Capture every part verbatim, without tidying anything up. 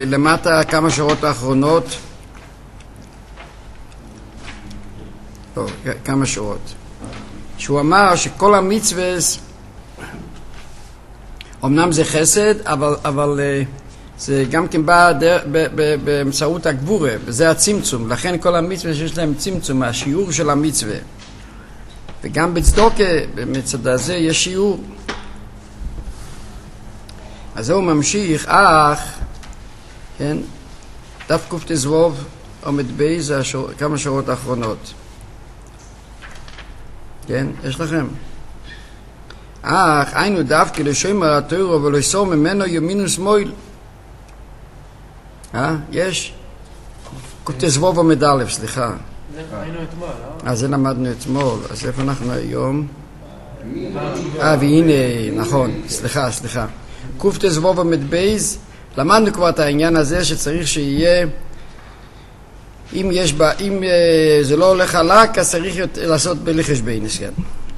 למטה כמה שורות האחרונות, לא, כמה שורות, שהוא אמר שכל המצווה אמנם זה חסד, אבל, אבל זה גם כן בא באמצעות הגבורה, וזה הצמצום. לכן כל המצווה שיש להם צמצום, השיעור של המצווה. וגם בצדוקה, במצד הזה יש שיעור. אז הוא ממשיך, אך, כן, דף קופטזבוב עומד בי, זה השור, כמה שורות האחרונות. כן, יש לכם? אך, היינו דווקא לשומר התורה ולא יסור ממנו ימין ושמאל. אה? יש? קופטזבוב עומד א', סליחה. זה היינו אתמול, לא? אז זה למדנו אתמול. אז איפה אנחנו היום? אה, והנה, נכון, סליחה, סליחה. קופטזבוב עומד בייז, למדנו כבר את העניין הזה שצריך שיהיה, אם יש בה, אם זה לא הולך חלק, אז צריך לעשות בליחש ביינס, כן.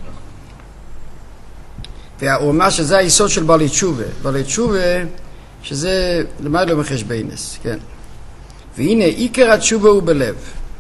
והוא אומר שזה היסוד של בעלי תשובה. בעלי תשובה, שזה למד לו מחש ביינס, כן. והנה, עיקר התשובה הוא בלב.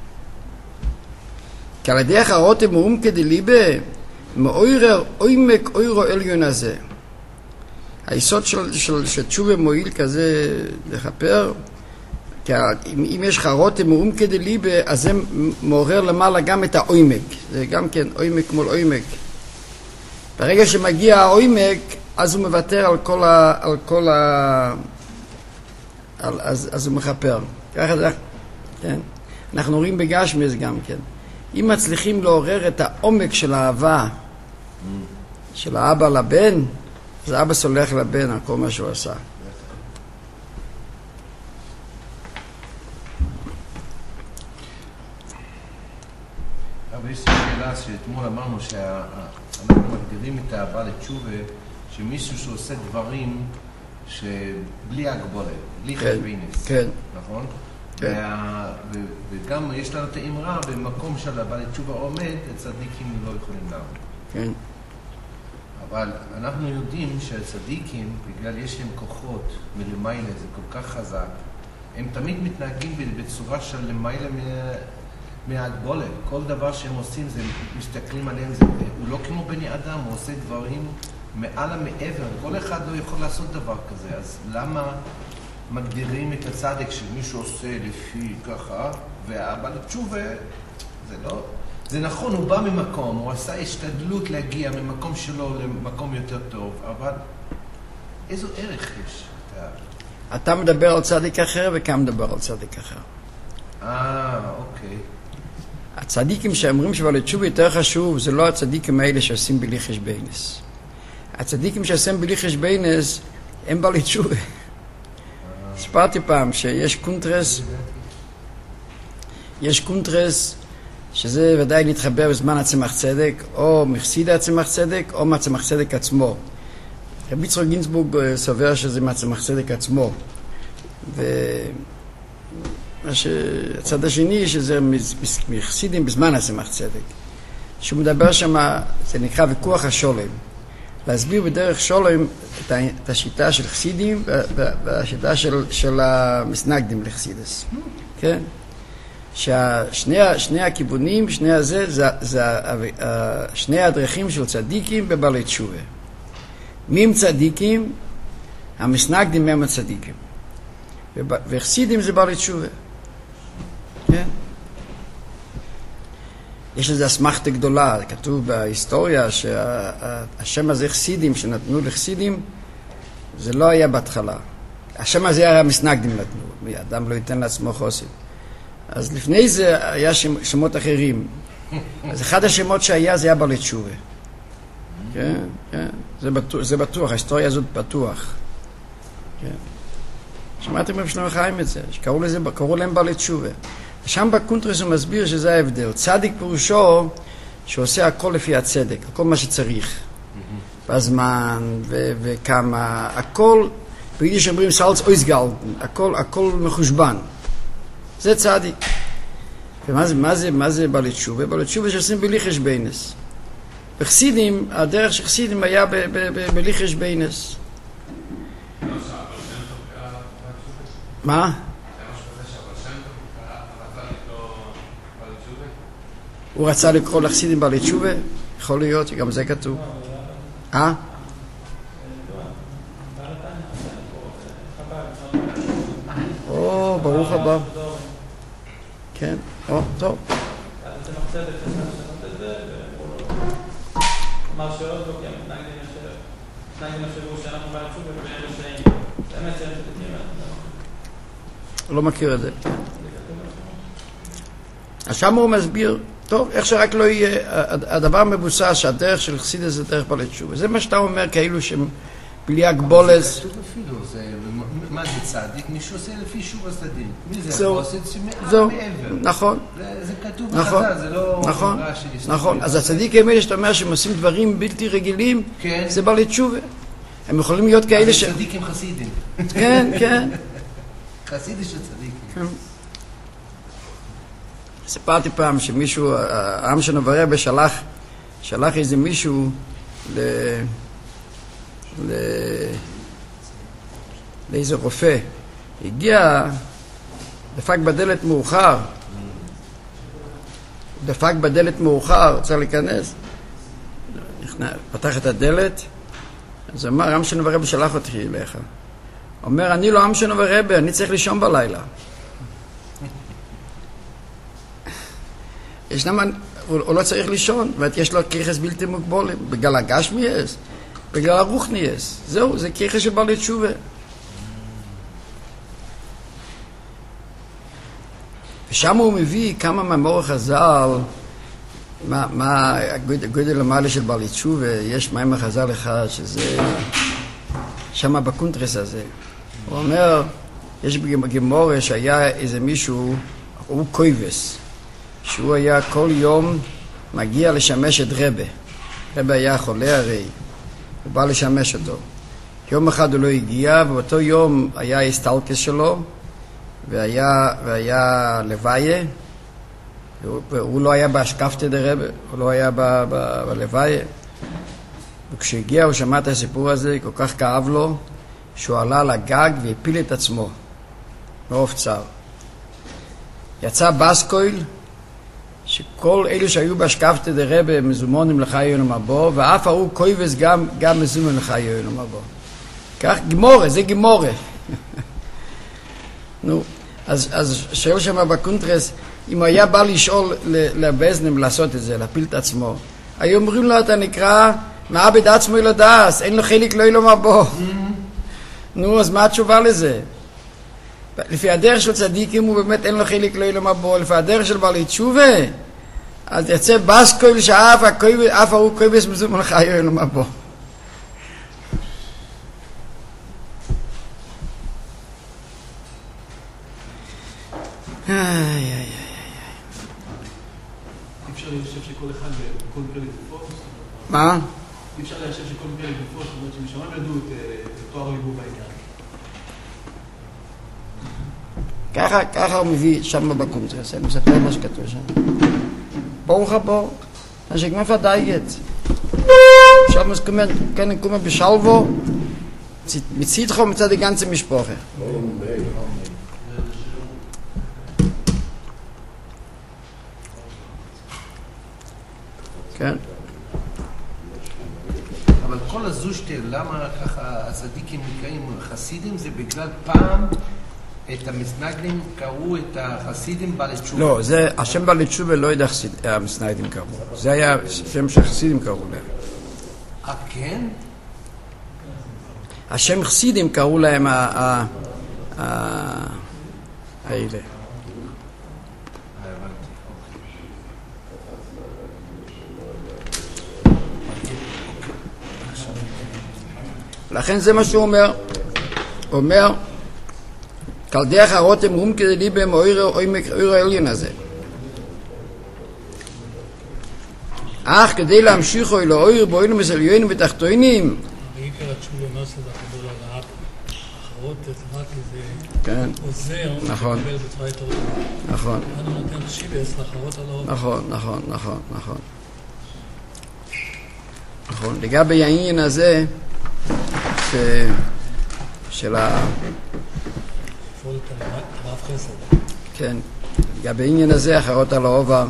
כי על ידי החרותם הוא עומקא דליבה, מאוירר עומק אוירו עליון הזה. היסוד של, של, של תשובה מועיל כזה לכפר, כי אם, אם יש חרותם הוא עומקא דליבה, אז זה מעורר למעלה גם את העומק. זה גם כן עומק מול עומק. ברגע שמגיע העומק, אז הוא מוותר על כל ה... על כל ה על, אז, אז הוא מחפר. ככה זה, כן? אנחנו רואים בגשמיס גם כן. אם מצליחים לעורר את העומק של האהבה של האבא לבן, אז האבא סולח לבן על כל מה שהוא עשה. אבל יש שאלה שאתמול אמרנו שאנחנו מגדירים את האהבה לתשובה, שמישהו שעושה דברים שבלי הגבולה, בלי חשבינס, כן. נכון? כן. וה... ו... וגם יש לנו את האמרה, במקום של הבעל תשובה עומד, הצדיקים לא יכולים לעמוד. כן. אבל אנחנו יודעים שהצדיקים, בגלל יש להם כוחות מלמעלה, זה כל כך חזק, הם תמיד מתנהגים בצורה של למעלה מה... מהגבולה. כל דבר שהם עושים, זה מסתכלים עליהם, זה... הוא לא כמו בני אדם, הוא עושה דברים מעל המעבר. כל אחד לא יכול לעשות דבר כזה, אז למה מגדירים את הצדק שמישהו עושה לפי ככה, והבעל תשובה, זה לא... זה נכון, הוא בא ממקום, הוא עשה השתדלות להגיע ממקום שלו למקום יותר טוב, אבל איזו ערך יש? אתה מדבר על צדיק אחר וכאן מדבר על צדיק אחר. אה, אוקיי. הצדיקים שאומרים שבעל תשובה יותר חשוב, זה לא הצדיקים האלה שעושים בלי חשבינס. הצדיקים שעושים בלי חשבינס, הם בעל תשובה. הספרתי פעם שיש קונטרס, יש קונטרס שזה ודאי נתחבר בזמן הצמח צדק, או מחסיד הצמח צדק, או מהצמח צדק עצמו. רבי יצחק גינזבורג סובר שזה מהצמח צדק עצמו. והצד השני שזה מחסידים בזמן הצמח צדק. שהוא מדבר שם, זה נקרא ויכוח השולם. להסביר בדרך שולם את השיטה של חסידים והשיטה של, של המסנגדים לחסידס. כן? ששני שני הכיוונים, שני הזה, זה, זה שני הדרכים של צדיקים בבעלי תשובה. מי הם צדיקים? המסנגדים הם הצדיקים. וחסידים זה בעלי תשובה. כן? יש לזה אסמכתה גדולה, כתוב בהיסטוריה שהשם הזה חסידים שנתנו לחסידים, זה לא היה בהתחלה. השם הזה היה מסנגדים נתנו, אדם לא ייתן לעצמו חוסן. אז לפני זה היה שמות אחרים. אז אחד השמות שהיה זה היה בעלי תשובה. כן, כן, זה בטוח, זה בטוח, ההיסטוריה הזאת בטוח. כן. שמעתם רב שלמה חיים את זה, שקראו לזה, קראו להם בעלי תשובה. שם בקונטרס הוא מסביר שזה ההבדל. צדיק פירושו שעושה הכל לפי הצדק, הכל מה שצריך. בזמן ו- וכמה, הכל, ביידיש אומרים סלץ אויסגלטן, הכל, הכל מחושבן. זה צדיק. ומה זה, מה זה, מה זה בעלי תשובה? בעלי תשובה שעושים בלי חשבינס. בחסידים, הדרך של חסידים היה בלי חשבינס. מה? הוא רצה לקרוא לחסידים בעלי תשובה? יכול להיות שגם זה כתוב. אה? או, ברוך הבא. כן, או, טוב. אמר שעוד לא, כי הם מתנגדים לשאלה. מתנגדים לשאלה שאנחנו בעלי תשובה ובאלה שהם. באמת שהם שתתנים. לא מכיר את זה. אז שם הוא מסביר, טוב, איך שרק לא יהיה, הדבר מבוסס שהדרך של חסידות זה דרך בעלי תשובה. זה מה שאתה אומר, כאילו שהם בלי הגבולת. זה כתוב אפילו, מה זה צדיק? מישהו עושה לפי שוב הצדדים. מי זה? זהו, זהו, נכון. זה כתוב נכון, בחז"ל, זה לא... נכון, נכון. אז הצדיקים האלה שאתה אומר שהם עושים דברים בלתי רגילים, זה בעלי תשובה. הם יכולים להיות כאלה ש... צדיקים חסידים. כן, כן. חסידי של צדיקים. סיפרתי פעם שמישהו, העם שלנו ברבא שלח, שלח איזה מישהו ל... ל... לאיזה רופא. הגיע, דפק בדלת מאוחר. דפק בדלת מאוחר, צריך להיכנס. פתח את הדלת, אז אמר, העם שלנו ברבא שלח אותי אליך. אומר, אני לא העם שלנו ברבא, אני צריך לישון בלילה. ישנם, הוא, הוא לא צריך לישון, ויש לו כיחס בלתי מוגבולים, בגלל הגשמי יש, בגלל הרוחני יש. זהו, זה כיחס של בעלי תשובה. ושם הוא מביא כמה מאמרי חז"ל, מה, מה הגודל המעלה של בעלי תשובה, יש מאמר חז"ל אחד שזה, שם בקונטרס הזה. הוא אומר, יש בגמורה שהיה איזה מישהו, הוא קויבס, שהוא היה כל יום מגיע לשמש את רבא. רבא היה חולה הרי, הוא בא לשמש אותו. יום אחד הוא לא הגיע, ובאותו יום היה הסטלקס שלו, והיה, והיה לוויה, והוא, והוא לא היה בהשקפתא דרבא, הוא לא היה ב, ב, בלוויה. וכשהגיע הוא שמע את הסיפור הזה, כל כך כאב לו, שהוא עלה לגג והפיל את עצמו, מרוב צער. יצא בסקויל, שכל אלו שהיו בהשקפתא דרבא מזומונים לחיי מבוא, ואף ההוא קויבס גם, גם מזומון לחיי מבוא. כך גמורה, זה גמורה. נו, אז, אז שואל שם בקונטרס, אם הוא היה בא לשאול לבזנם לעשות את זה, להפיל את עצמו, היו אומרים לו, אתה נקרא מעבד עצמו אלא דאס, אין לו חלק לא אלו מבוא. נו, אז מה התשובה לזה? לפי הדרך של צדיקים הוא באמת אין לו חלק לא אלו מבוא, לפי הדרך של בעלי תשובה, אז יצא בסקויל שאף ההוא קויבס מזומון לחיי אלו מבוא. איי, איי, איי. אי אפשר להישב שכל אחד בכל מקרה לגופו? מה? אי אפשר להישב שכל מקרה לגופו, זאת אומרת שמשמעם ידעו את תואר הליבוב העיקר. ככה, ככה הוא מביא שם בקונטרס, אני מספר מה שכתוב שם. ברוך הבא, אז ich mir verdeiget. Ich habe es kommen, können kommen beschalvo, mit Zitro mit der ganze Mischproche. כן. אבל כל הזושטר, למה ככה הצדיקים נקראים חסידים, זה בגלל פעם את המסנגדים קראו את החסידים בעלי תשובה. לא, זה, השם בעלי תשובה לא יודע המסנגדים קראו. זה היה שם שחסידים קראו להם. אה, כן? השם חסידים קראו להם האלה. לכן זה מה שהוא אומר. הוא אומר, כל דרך הרותם רום כדי ליבם אויר העליון הזה. אך כדי להמשיכו אלו אויר באוילום מסליונים ותחתוינים. בעיקר התשובה אומר שזה החדול הרעת. אחרות רק איזה כן. עוזר. נכון. לקבל בצורה יותר טובה. נכון. אני נותן שיבס לאחרות על האור. נכון, נכון, נכון, נכון. נכון. לגבי העניין הזה, ש... של ה... לפעול את הרב חסד. כן, לגבי העניין הזה, אחרות על העובר,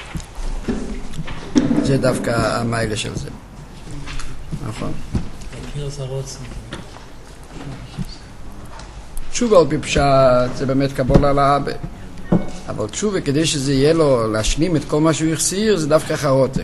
זה דווקא המיילה של זה. נכון? קירס הרוצן. תשובה על פי פשט זה באמת קבולה לאבא. אבל תשובה, כדי שזה יהיה לו להשלים את כל מה שהוא יחסיר, זה דווקא חרותה.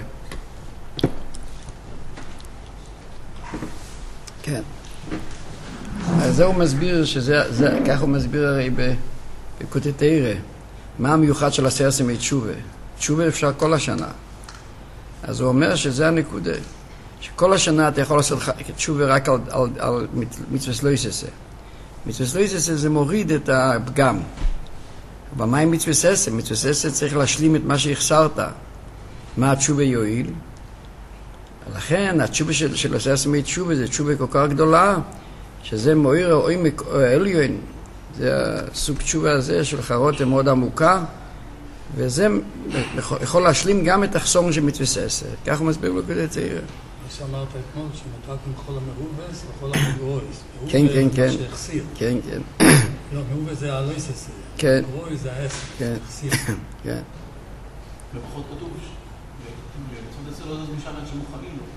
כן. אז זה הוא מסביר, שזה, זה, כך הוא מסביר הרי בקוטטיירה, מה המיוחד של עשרת ימי תשובה. תשובה אפשר כל השנה. אז הוא אומר שזה הנקודה. שכל השנה אתה יכול לעשות תשובה רק על, על, על מצווה סלויססה. מצווה סלויססה זה מוריד את הפגם. אבל מה עם מצווה ססה? מצווה ססה צריך להשלים את מה שהחסרת. מה התשובה יועיל? לכן התשובה של, של עשרת ימי תשובה זה תשובה כל כך גדולה, שזה מועיר העומק העליון. זה הסוג תשובה הזה של חרותה מאוד עמוקה, וזה יכול להשלים גם את החסום של מצווה ססה. כך הוא מסביר בקוטטיירה. מה שאמרת אתמול, שמתק עם כל המרובס וכל המגרויס. כן, כן, כן. שהחסיר. כן, כן. לא, מרובס זה הלויסס. כן. מגרויס זה העסק. כן. החסיר. כן. לפחות כתוב, במצוות עשר לא זז משם עד שמוכנים לו.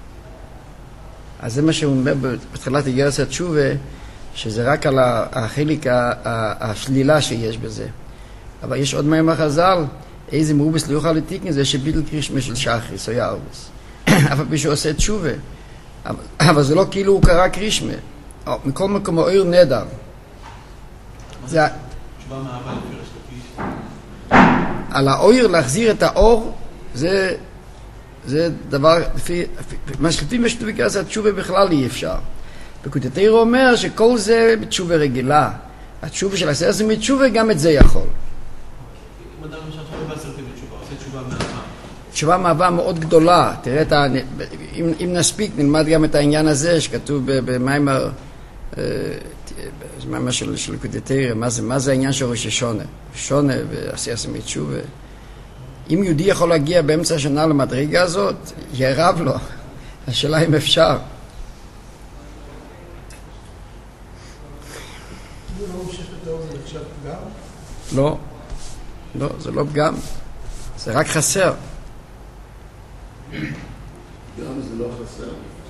אז זה מה שהוא אומר בתחילת איגרת התשובה, שזה רק על החלק השלילה שיש בזה. אבל יש עוד מאמר חז"ל, איזה מרובס לא יוכל לתיקן זה שביטל קרישמה של שחריס או יערבוס. אבל מי שעושה תשובה. אבל זה לא כאילו הוא קרא קרישמה. מכל מקום האור נדר. זה תשובה מהאהבה לפרש לפיש. על האור להחזיר את האור, זה זה דבר, לפי, מה שלפי מה שכתוב בקראת התשובה בכלל אי אפשר. בקוטטיירה אומר שכל זה בתשובה רגילה. התשובה של עשרת ימי תשובה גם את זה יכול. אם אדם למשל תשובה בעשרת ימי תשובה, עושה תשובה מאהבה. תשובה מאהבה מאוד גדולה. תראה, את ה... אם, אם נספיק נלמד גם את העניין הזה שכתוב במיימר, במיימר של, של קוטטיירה, מה זה, מה זה העניין של ראש השונה. שונה ועשרת ימי תשובה. אם יהודי יכול להגיע באמצע השנה למדרגה הזאת, יערב לו. השאלה אם אפשר. לא, לא, זה לא פגם. זה רק חסר. גם זה לא חסר.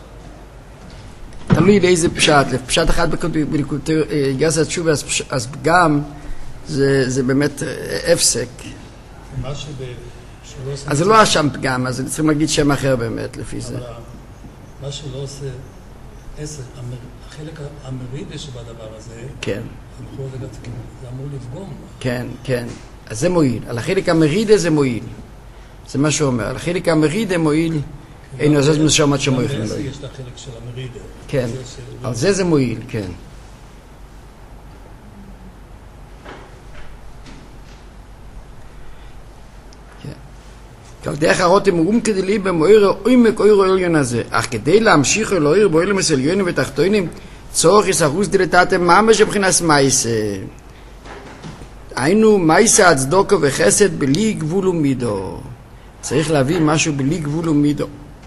תלוי באיזה פשט. לפשט אחד בגרס התשובה, אז פגם זה באמת הפסק. מה שב... אז זה לא השם פגם, אז צריכים להגיד שם אחר באמת לפי זה. אבל מה שלא עושה עשר, החלק המרידי שבדבר הזה, כן. זה אמור לפגום. כן, כן. אז זה מועיל. על החלק המרידי זה מועיל. זה מה שהוא אומר. על החלק המרידי מועיל, אין עוזז משום עד שמויך גם נלוי. יש את החלק של המרידי. כן. על זה זה מועיל, כן. כל דרך הרותם הוא כדי לי במועיר עומק אויר העליון הזה, אך כדי להמשיך אל אויר באוילם עליונים ותחתונים, צורך יסחוס דלתתם ממש מבחינת מייסה. היינו מייסה הצדוקו וחסד בלי גבול ומידו. צריך להביא משהו בלי גבול ומידו.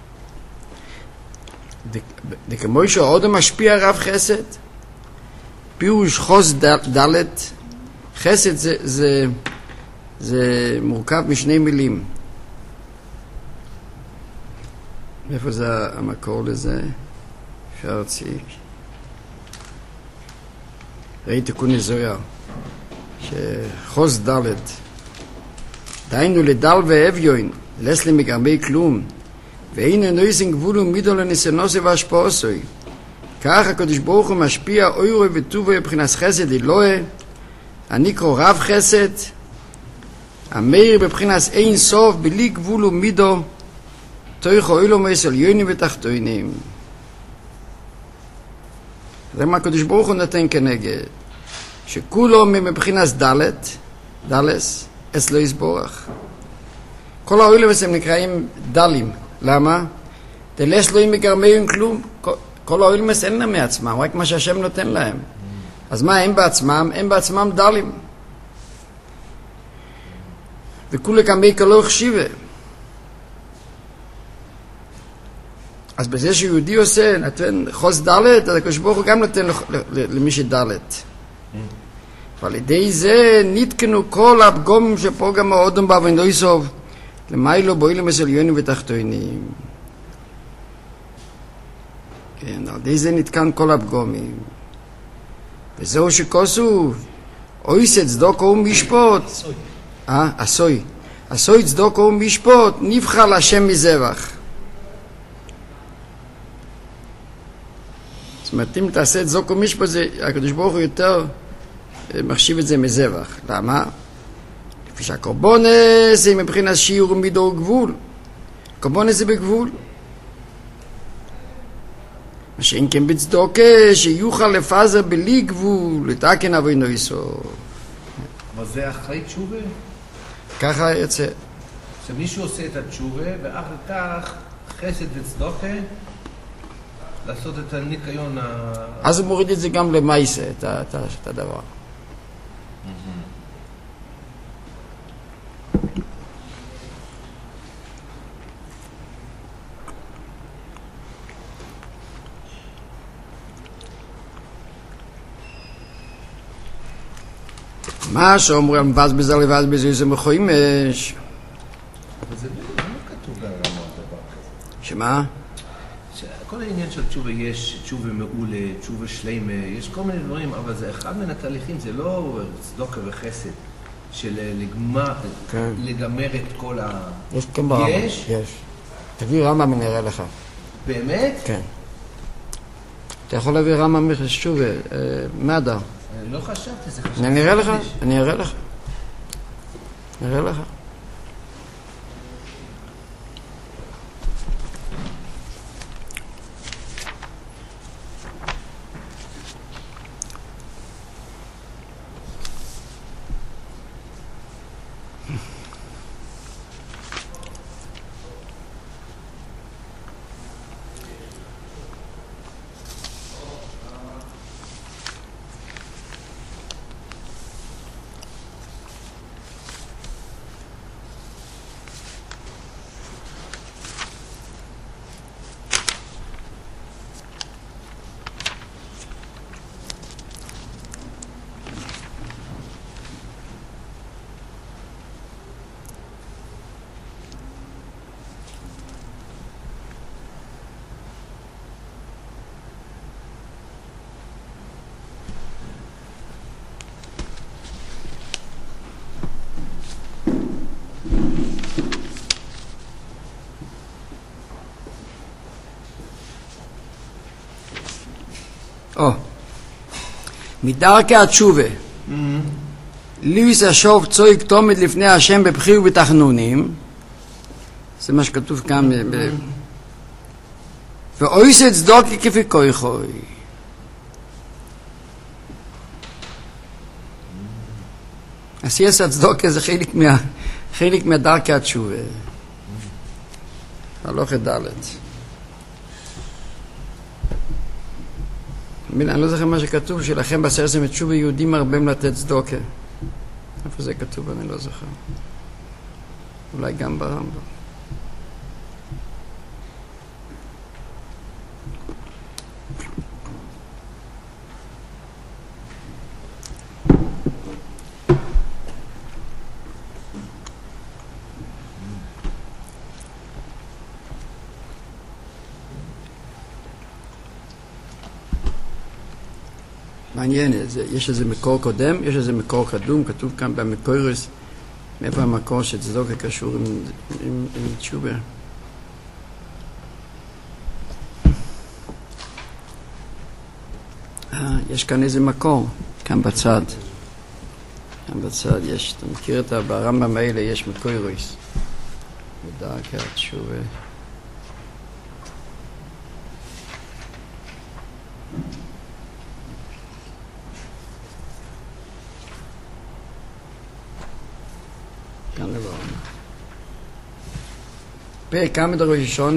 וכמו שעוד משפיע רב חסד, פירוש חוס דלת, חסד זה, זה, זה מורכב משני מילים. איפה זה המקור לזה? אפשר להוציא. ראיתי תיקוני זוהר, שחוס דלת, דהיינו לדל ואביון, לס למגרמי כלום, ואין נויסן גבול ומידו לניסיונוסי והשפעוסוי. כך הקדוש ברוך הוא משפיע אוירו וטובו מבחינת חסד אלוהי, הנקרא רב חסד, המאיר בבחינת אין סוף בלי גבול ומידו, תויך אוילום עליונים ותחתונים. זה מה הקדוש ברוך הוא נותן כנגד, שכולו מבחינת דלת, דלס, אצלו יסבורך. כל האוילום הם נקראים דלים. למה? דלס לא מגרמיון כלום. כל האוילום אין להם מעצמם, רק מה שהשם נותן להם. אז מה הם בעצמם? הם בעצמם דלים. וכולי כמי כלו חשיבה. אז בזה שיהודי עושה, נותן חוס דלת, אז הקדוש ברוך הוא גם נותן למי שדלת. ועל ידי זה נתקנו כל הפגומים שפוגם האודם באבנויסוב למיילו בוילם עליונים ותחתונים. כן, על ידי זה נתקן כל הפגומים. וזהו שכוסו אויסת צדוקו ומשפוט. אה, עשוי. עשוי צדוקו ומשפוט נבחר להשם מזבח. זאת אומרת, אם תעשה את צדוקו ומשפוט, הקדוש ברוך הוא יותר מחשיב את זה מזבח. למה? לפי שהקורבונס זה מבחינת שיעור ומידור גבול. קורבונס זה בגבול. מה שאין כן בצדוקה, שיוכל לפזר בלי גבול, לתקן אבינו יסוד. אבל זה אחרי תשובה? ככה יצא. שמישהו עושה את התשובה, ואחר כך חסד וצדוקה, לעשות את הניקיון ה... אז הוא מוריד את זה גם למייסה, את, את, את הדבר. מה שאומרים, מבזבז על לבזבז איזה מחוימש. אבל זה לא כתוב ברמה דבר כזה. שמה? כל העניין של תשובה יש תשובה מעולה, תשובה שלמה, יש כל מיני דברים, אבל זה אחד מן התהליכים, זה לא צדוקה וחסד, של לגמר, כן. לגמר את כל ה... יש כן ברמה. יש? יש. תביא רמה ונראה לך. באמת? כן. אתה יכול להביא רמה מחשוב, מהדר. אני לא חשבתי, זה חשבתי. אני אראה לך, אני אראה לך. אני אראה לך. או, מדרכי התשובה, ליביס השוב צויק תומד לפני השם בבחיר ובתחנונים, זה מה שכתוב כאן, ואויסת צדוקי כפי כויכוי. עשייס הצדוקה זה חלק מה, חלק מהדרכי התשובה. הלוכת דלת. אני לא זוכר מה שכתוב, שלכם בעשרת ימי תשובה יהודים מרבים לתת צדוקה. איפה זה כתוב? אני לא זוכר. אולי גם ברמב"ם. מעניין, יש איזה מקור קודם, יש איזה מקור קדום, כתוב כאן במקורס, מאיפה המקור שצדוקה קשור עם, עם, עם תשובה. אה, יש כאן איזה מקור, כאן בצד. כאן בצד יש, אתה מכיר את ברמב"ם האלה, יש מקורס. בדרכי התשובה. כאן לברמה. פרק כמה דרוש שונה,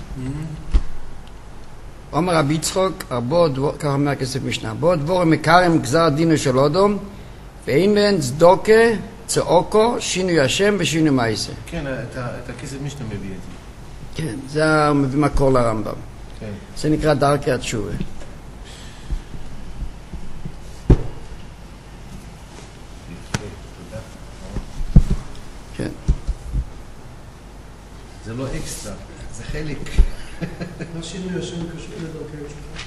אומר רבי יצחוק, רבו דבור, ככה אומר הכסף משנה, בו דבור מקרם גזר דינו של אודום, ואין להן צדוקה, צעוקו, שינוי השם ושינוי מייסה. כן, את הכסף משנה מביא את זה. כן, זה מביא מקור לרמב"ם. כן. זה נקרא דרכי התשובה. זה לא אקסטרה, זה חלק. מה שינוי השם קשור לדרכי תשובה?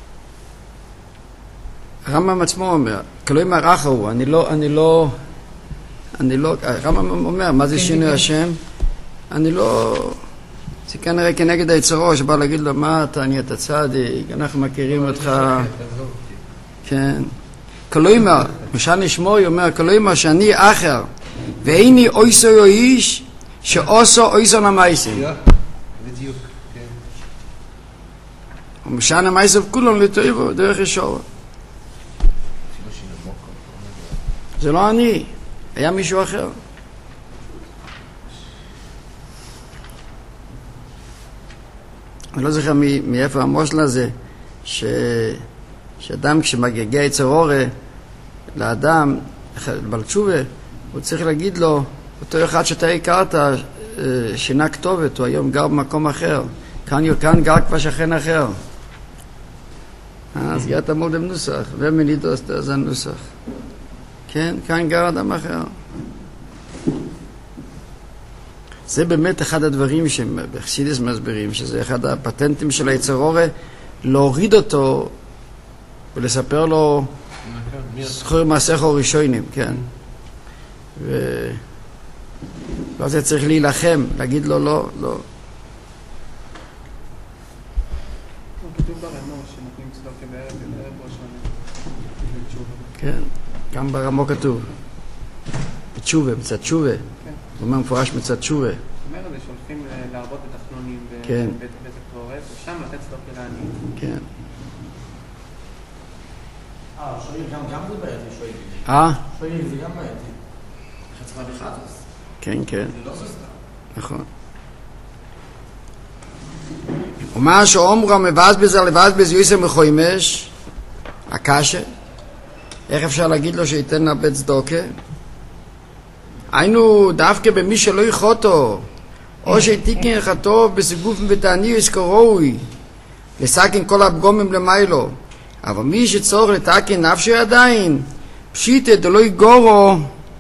הרמב"ם עצמו אומר, כלומר אחר הוא, אני לא, אני לא, אני לא, הרמב"ם אומר, מה זה שינוי השם? אני לא, זה כנראה כנגד היצרו, שבא להגיד לו, מה אתה, אני אתה צדיק, אנחנו מכירים אותך, כן. כלומר, משל נשמור, הוא אומר, כלומר שאני אחר, ואיני אויסו או איש, שאוסו אויסו נמייסים. בדיוק, כן. ומשל נמייסים כולם לטויבו, דרך ישור. זה לא אני, היה מישהו אחר. אני לא זוכר מאיפה המושל הזה, ש... שאדם כשמגיע יצר אורה לאדם, בעל תשובה, הוא צריך להגיד לו, אותו אחד שאתה הכרת, שינה כתובת, הוא היום גר במקום אחר, כאן, כאן גר כבר שכן אחר. אז גרת מודם נוסח, ומנידוס זה נוסח. כן, כאן גר אדם אחר. זה באמת אחד הדברים שבחסידס מסבירים, שזה אחד הפטנטים של היצר אורה, להוריד אותו ולספר לו זכור מעשיך ראשונים, כן. ו... ואז זה צריך להילחם, להגיד לו לא, לא. כתוב ברמו שנותנים צדוקה בערב ובערב ראש השנה בתשובה. כן, גם ברמו כתוב. בתשובה, מצד תשובה. כן. הוא אומר מפורש מצד תשובה. זאת אומרת, שהולכים להרבות בתחנונים כן. בבית הקברות, ושם לתת צדוקה לעניים. כן. אה, שועים גם גם זה בעייתי, שועים. אה? שועים זה גם בעייתי. חצרה בחדוס. כן, כן. זה לא סוסטה. נכון. ומה שאומרו מבזבז על לבזבז יוסר מחוימש, הקשה, איך אפשר להגיד לו שייתן לבית צדוקה? היינו דווקא במי שלא יחותו, או שתיקן חטוב בסיגוף ובתעניוס כראוי, לסכן כל הפגומים למיילו, אבל מי שצורך לתקן נפשו עדיין, פשיטה דלא יגורו,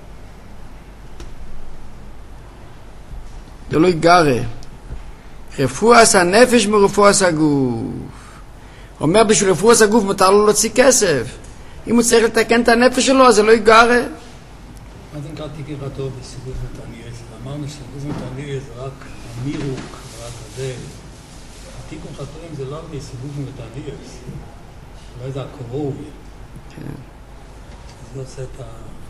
דלא יגרה. רפואס הנפש מרפואס הגוף. הוא אומר, בשביל רפואס הגוף מותר לו להוציא כסף. אם הוא צריך לתקן את הנפש שלו, אז זה לא יגרה. מה זה נקרא תיקן חטוב בסיגוף ותעניוס? אמרנו שסיגוף ותעניוס זה רק המירוק, רק הזה. התיקון חטובים זה לא מסיגוף ותעניוס. אולי זה הקרוב. כן. זה עושה את ה...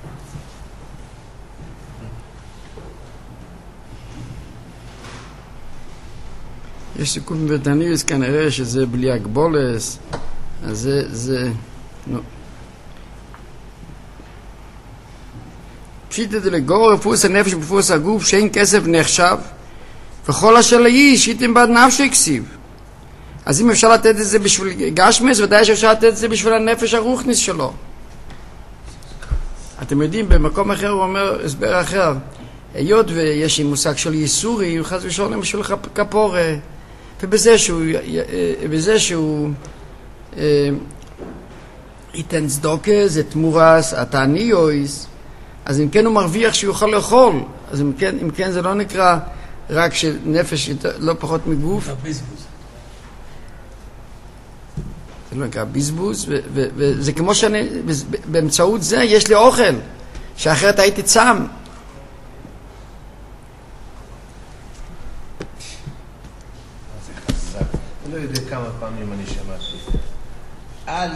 יש סיכום ותניס, כנראה שזה בלי הגבולס, אז זה, זה, נו. פשיטה דלגור, רפוס הנפש בפוס הגוף, שאין כסף נחשב, וכל אשר לאיש, שיתם בעד נפשו הקסיב. אז אם אפשר לתת את זה בשביל גשמס, ודאי שאפשר לתת את זה בשביל הנפש הרוחניס שלו. אתם יודעים, במקום אחר הוא אומר, הסבר אחר, היות ויש מושג של ייסורי, הוא חס ושלום בשביל כפורה, ובזה שהוא, בזה שהוא אה, ייתן צדוקה, זה תמורס, התעניוס, אז אם כן הוא מרוויח שהוא יוכל לאכול, אז אם כן, אם כן זה לא נקרא רק שנפש לא פחות מגוף. זה בזבוז. זה לא נקרא בזבוז, ו- ו- וזה כמו שאני, באמצעות זה יש לי אוכל, שאחרת הייתי צם. זה חזק. אני לא יודע כמה פעמים אני שמעתי. אל